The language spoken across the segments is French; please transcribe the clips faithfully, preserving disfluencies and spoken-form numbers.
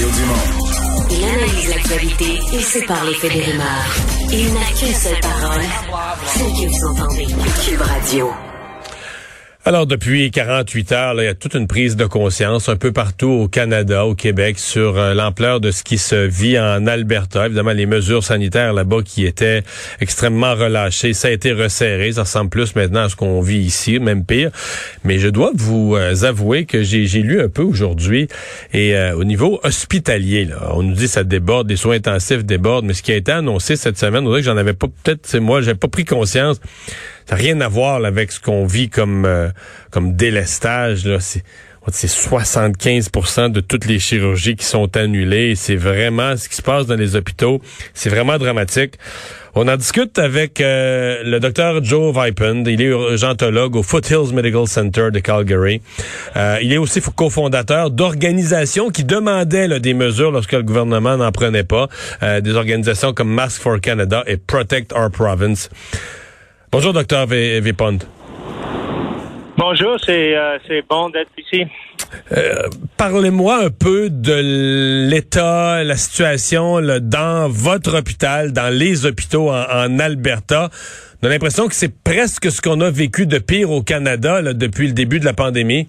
Mario Dumont. Il analyse l'actualité et sépare les faits des rumeurs. Il n'a qu'une seule parole, celle que vous entendez. Cube Radio. Alors, depuis quarante-huit heures, là, il y a toute une prise de conscience un peu partout au Canada, au Québec, sur euh, l'ampleur de ce qui se vit en Alberta. Évidemment, les mesures sanitaires là-bas qui étaient extrêmement relâchées, ça a été resserré. Ça ressemble plus maintenant à ce qu'on vit ici, même pire. Mais je dois vous euh, avouer que j'ai, j'ai lu un peu aujourd'hui, et euh, au niveau hospitalier, là, on nous dit que ça déborde, les soins intensifs débordent, mais ce qui a été annoncé cette semaine, on dirait que j'en avais pas, peut-être c'est moi, j'avais pas pris conscience. Ça n'a rien à voir là, avec ce qu'on vit comme euh, comme délestage. Là. C'est, c'est soixante-quinze pour cent de toutes les chirurgies qui sont annulées. C'est vraiment ce qui se passe dans les hôpitaux. C'est vraiment dramatique. On en discute avec euh, le docteur Joe Vipond. Il est urgentologue au Foothills Medical Center de Calgary. Euh, il est aussi cofondateur d'organisations qui demandaient là, des mesures lorsque le gouvernement n'en prenait pas. Euh, des organisations comme Mask for Canada et Protect Our Province. Bonjour, docteur Vipond. Bonjour, c'est, euh, c'est bon d'être ici. Euh, parlez-moi un peu de l'état, la situation là, dans votre hôpital, dans les hôpitaux en, en Alberta. On a l'impression que c'est presque ce qu'on a vécu de pire au Canada là, depuis le début de la pandémie.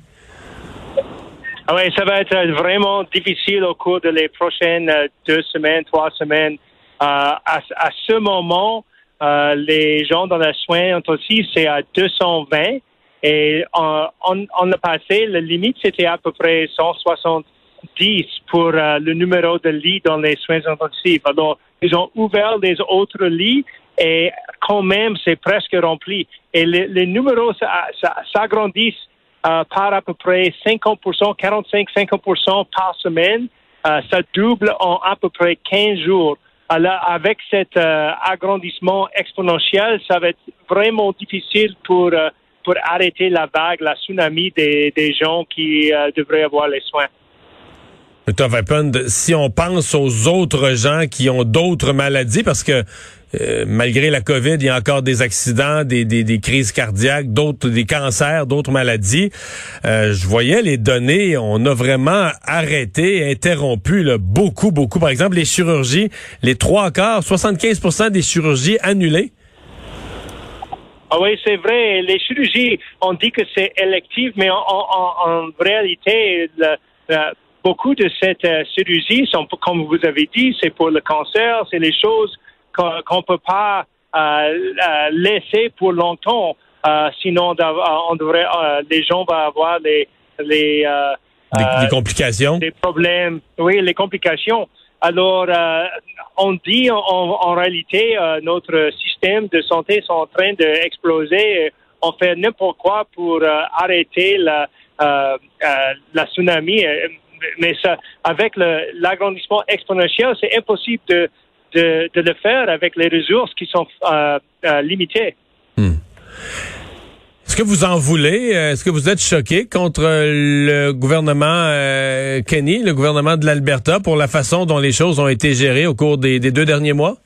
Ah oui, ça va être vraiment difficile au cours de les prochaines euh, deux semaines, trois semaines. Euh, à, à ce moment, Euh, les gens dans les soins intensifs, c'est à deux cent vingt. Et en, en, en le passé, la limite, c'était à peu près cent soixante-dix pour euh, le numéro de lits dans les soins intensifs. Alors, ils ont ouvert les autres lits et quand même, c'est presque rempli. Et les, les numéros ça, ça, s'agrandissent euh, par à peu près cinquante pour cent, quarante-cinq à cinquante pour cent par semaine. Euh, ça double en à peu près quinze jours. Alors, avec cet euh, agrandissement exponentiel, ça va être vraiment difficile pour euh, pour arrêter la vague, la tsunami des, des gens qui euh, devraient avoir les soins. docteur Vipond, si on pense aux autres gens qui ont d'autres maladies, parce que euh, malgré la COVID, il y a encore des accidents, des, des, des crises cardiaques, d'autres, des cancers, d'autres maladies. Euh, je voyais les données, on a vraiment arrêté, interrompu là, beaucoup, beaucoup. Par exemple, les chirurgies, les trois quarts, soixante-quinze pour cent des chirurgies annulées. Ah oui, c'est vrai. Les chirurgies, on dit que c'est électif, mais en, en, en réalité, le, le, beaucoup de ces euh, chirurgies sont, comme vous avez dit, c'est pour le cancer, c'est les choses qu'on qu'on peut pas euh, laisser pour longtemps. Euh, sinon, on devrait, euh, les gens vont avoir les les, euh, les, les complications, des problèmes. Oui, les complications. Alors, euh, on dit en, en réalité, euh, notre système de santé est en train d'exploser. On fait n'importe quoi pour euh, arrêter la euh, euh, la tsunami. Mais ça, avec le, l'agrandissement exponentiel, c'est impossible de De, de le faire avec les ressources qui sont euh, euh, limitées. Hmm. Est-ce que vous en voulez? Est-ce que vous êtes choqué contre le gouvernement euh, Kenney, le gouvernement de l'Alberta, pour la façon dont les choses ont été gérées au cours des, des deux derniers mois?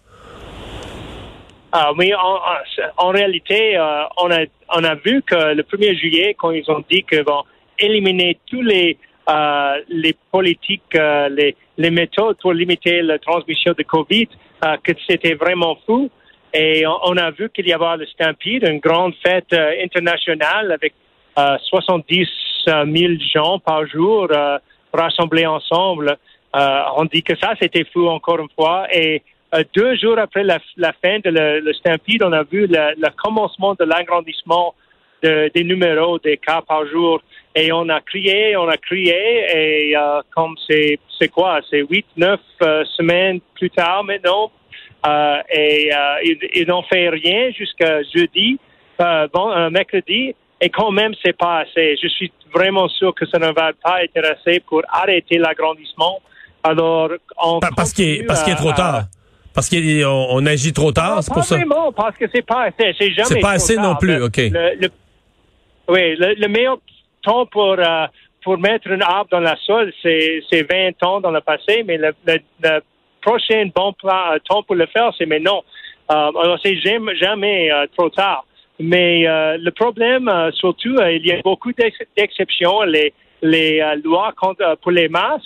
Ah, mais en, en réalité, euh, on a on a vu que le premier juillet, quand ils ont dit qu'ils vont éliminer tous les euh, les politiques, euh, les les méthodes pour limiter la transmission de COVID, euh, que c'était vraiment fou. Et on, on a vu qu'il y avait le Stampede, une grande fête euh, internationale avec euh, soixante-dix mille gens par jour euh, rassemblés ensemble. Euh, on dit que ça, c'était fou encore une fois. Et euh, deux jours après la, la fin de le, le Stampede, on a vu le, le commencement de l'agrandissement de, des numéros, des cas par jour. Et on a crié, on a crié, et euh, comme c'est c'est quoi, c'est huit, neuf euh, semaines plus tard maintenant, euh, et euh, ils, ils n'ont fait rien jusqu'à jeudi, euh, bon, euh, mercredi, et quand même c'est pas assez. Je suis vraiment sûr que ça ne va pas être assez pour arrêter l'agrandissement. Alors, on parce qu'il est, parce qu'il est trop tard. Parce qu'on on agit trop tard, non, c'est pour ça. Vraiment, parce que c'est pas assez. C'est jamais c'est pas assez tard. non plus, le, ok. Le, le, oui, le, le meilleur temps pour euh, pour mettre un arbre dans la sol, c'est c'est vingt ans dans le passé, mais le, le, le prochain bon plan, euh, temps pour le faire, c'est maintenant. Euh, alors c'est jamais, jamais euh, trop tard. Mais euh, le problème, euh, surtout, euh, il y a beaucoup d'ex- d'exceptions. Les les euh, lois contre, euh, pour les masques,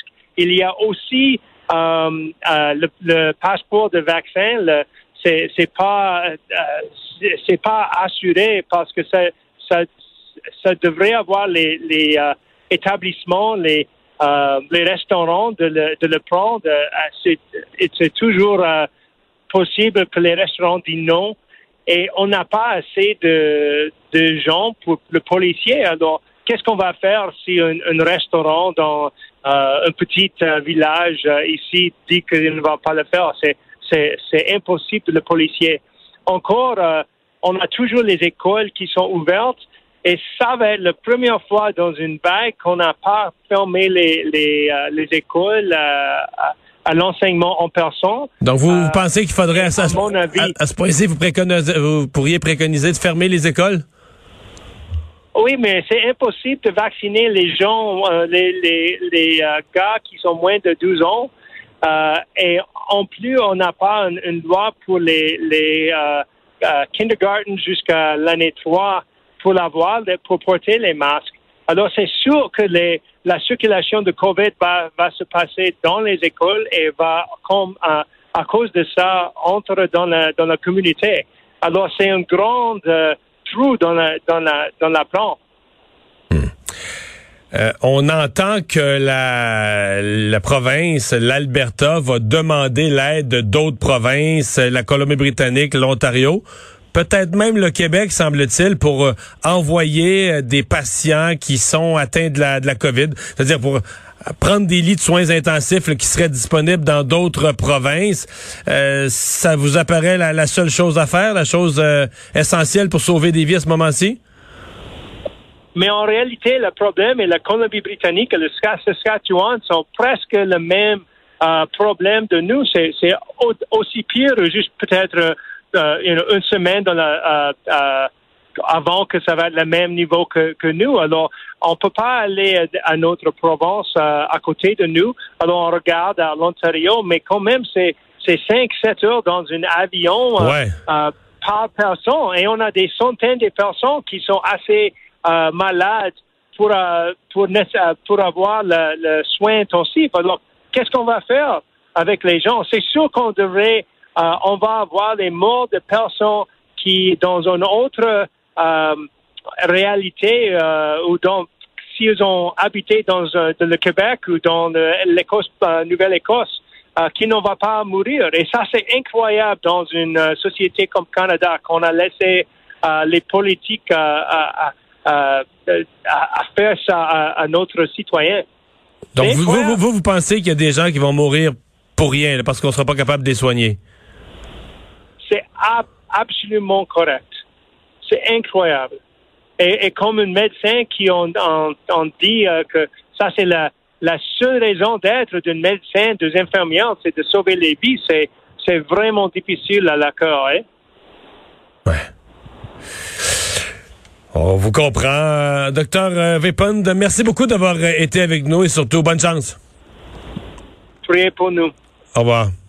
il y a aussi euh, euh, le, le passeport de vaccin. Le, c'est, c'est pas, euh, c'est, c'est pas assuré parce que ça, ça, ça devrait avoir les, les euh, établissements, les, euh, les restaurants de le, de le prendre. Euh, c'est, c'est toujours euh, possible que les restaurants disent non. Et on n'a pas assez de, de gens pour le policier. Alors, qu'est-ce qu'on va faire si un, un restaurant dans euh, un petit euh, village euh, ici dit qu'il ne va pas le faire? C'est, c'est, c'est impossible, le policier. Encore, euh, on a toujours les écoles qui sont ouvertes et ça va être la première fois dans une vague qu'on n'a pas fermé les, les, euh, les écoles euh, à, à l'enseignement en personne. Donc, vous, euh, vous pensez qu'il faudrait, à, à, à, mon avis, à, à ce point-ci, vous, vous pourriez préconiser de fermer les écoles? Oui, mais c'est impossible de vacciner les gens, euh, les, les, les euh, gars qui sont moins de douze ans. Euh, et en plus, on n'a pas une, une loi pour les, les euh, euh, kindergarten jusqu'à l'année trois pour l'avoir, pour porter les masques. Alors, c'est sûr que les, la circulation de COVID va, va se passer dans les écoles et va, comme, euh, à cause de ça, entrer dans la, dans la communauté. Alors, c'est un grand euh, trou dans la, dans la, dans la plan. Hmm. Euh, on entend que la, la province, l'Alberta, va demander l'aide d'autres provinces, la Colombie-Britannique, l'Ontario. Peut-être même le Québec, semble-t-il, pour euh, envoyer euh, des patients qui sont atteints de la, de la COVID, c'est-à-dire pour euh, prendre des lits de soins intensifs là, qui seraient disponibles dans d'autres provinces. Euh, ça vous apparaît la, la seule chose à faire, la chose euh, essentielle pour sauver des vies à ce moment-ci? Mais en réalité, le problème est la Colombie-Britannique et le Saskatchewan sont presque le même euh, problème de nous. C'est, c'est au, aussi pire, juste peut-être... Euh, Euh, une, une semaine dans la, euh, euh, avant que ça va être le même niveau que, que nous. Alors, on peut pas aller à, à notre province euh, à côté de nous. Alors, on regarde à l'Ontario, mais quand même, c'est c'est cinq sept heures dans un avion euh, ouais. euh, par personne. Et on a des centaines de personnes qui sont assez euh, malades pour, euh, pour, pour avoir le, le soin intensif. Alors, qu'est-ce qu'on va faire avec les gens? C'est sûr qu'on devrait Euh, on va avoir les morts de personnes qui, dans une autre euh, réalité, euh, ou dans, s'ils ont habité dans, euh, dans le Québec ou dans le, l'Écosse, euh, Nouvelle-Écosse, euh, qui ne va pas mourir. Et ça, c'est incroyable dans une euh, société comme Canada, qu'on a laissé euh, les politiques euh, à, à, à, à faire ça à, à notre citoyen. Donc, vous, vous, vous, vous pensez qu'il y a des gens qui vont mourir pour rien, là, parce qu'on ne sera pas capable de les soigner? C'est ab- absolument correct. C'est incroyable. Et, et comme un médecin qui on, on, on dit euh, que ça, c'est la, la seule raison d'être d'un médecin, des infirmières, c'est de sauver les vies. C'est, c'est vraiment difficile à la cœur. Hein? Ouais. On vous comprend. Docteur Vipond, merci beaucoup d'avoir été avec nous et surtout, bonne chance. Priez pour nous. Au revoir.